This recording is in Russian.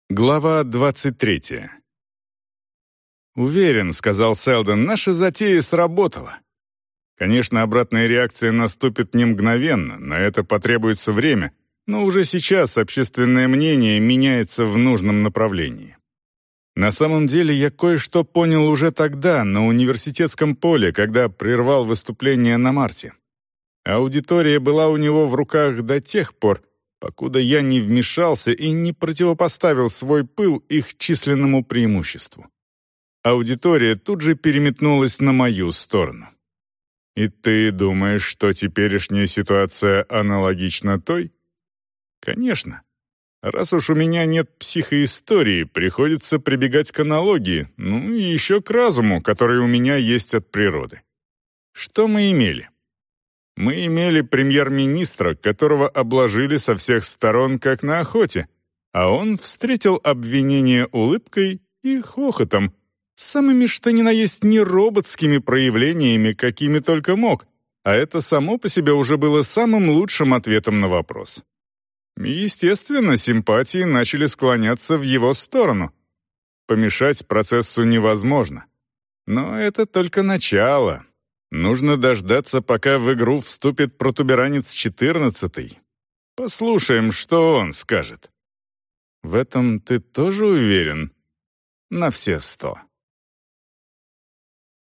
Глава 23. «Уверен», — сказал Селдон, — «наша затея сработала. Конечно, обратная реакция наступит не мгновенно, на это потребуется время, но уже сейчас общественное мнение меняется в нужном направлении. На самом деле я кое-что понял уже тогда, на университетском поле, когда прервал выступление на марте. Аудитория была у него в руках до тех пор, покуда я не вмешался и не противопоставил свой пыл их численному преимуществу. Аудитория тут же переметнулась на мою сторону. И ты думаешь, что теперешняя ситуация аналогична той? Конечно. Раз уж у меня нет психоистории, приходится прибегать к аналогии, ну и еще к разуму, который у меня есть от природы. Что мы имели? Мы имели премьер-министра, которого обложили со всех сторон, как на охоте, а он встретил обвинение улыбкой и хохотом, самыми что ни на есть нероботскими проявлениями, какими только мог, а это само по себе уже было самым лучшим ответом на вопрос. Естественно, симпатии начали склоняться в его сторону. Помешать процессу невозможно. Но это только начало. Нужно дождаться, пока в игру вступит протуберанец 14. Послушаем, что он скажет. В этом ты тоже уверен? На все 100.